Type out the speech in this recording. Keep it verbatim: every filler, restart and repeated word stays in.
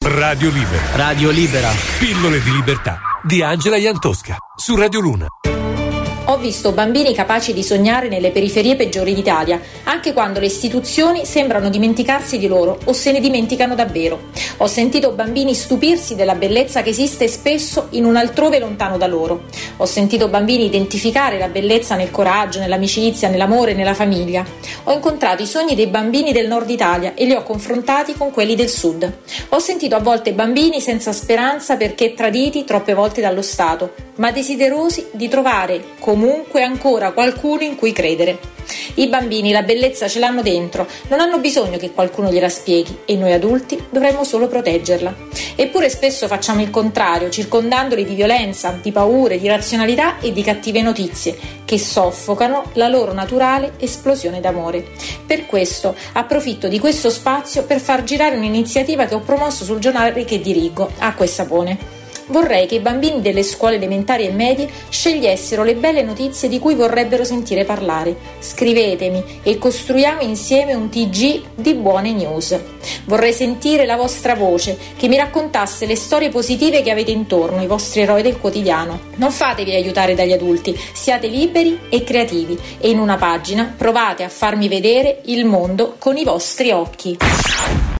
Radio Libera. Radio Libera. Pillole di libertà di Angela Iantosca su Radio Luna. Ho visto bambini capaci di sognare nelle periferie peggiori d'Italia, anche quando le istituzioni sembrano dimenticarsi di loro o se ne dimenticano davvero. Ho sentito bambini stupirsi della bellezza che esiste spesso in un altrove lontano da loro. Ho sentito bambini identificare la bellezza nel coraggio, nell'amicizia, nell'amore, nella famiglia. Ho incontrato i sogni dei bambini del nord Italia e li ho confrontati con quelli del sud. Ho sentito a volte bambini senza speranza perché traditi troppe volte dallo Stato, ma desiderosi di trovare comunque ancora qualcuno in cui credere. I bambini la bellezza ce l'hanno dentro, non hanno bisogno che qualcuno gliela spieghi e noi adulti dovremmo solo proteggerla. Eppure spesso facciamo il contrario, circondandoli di violenza, di paure, di razionalità e di cattive notizie che soffocano la loro naturale esplosione d'amore. Per questo approfitto di questo spazio per far girare un'iniziativa che ho promosso sul giornale che dirigo, Acqua e Sapone. Vorrei che i bambini delle scuole elementari e medie scegliessero le belle notizie di cui vorrebbero sentire parlare. Scrivetemi e costruiamo insieme un T G di buone news. Vorrei sentire la vostra voce, che mi raccontasse le storie positive che avete intorno, i vostri eroi del quotidiano. Non fatevi aiutare dagli adulti, siate liberi e creativi e in una pagina provate a farmi vedere il mondo con i vostri occhi.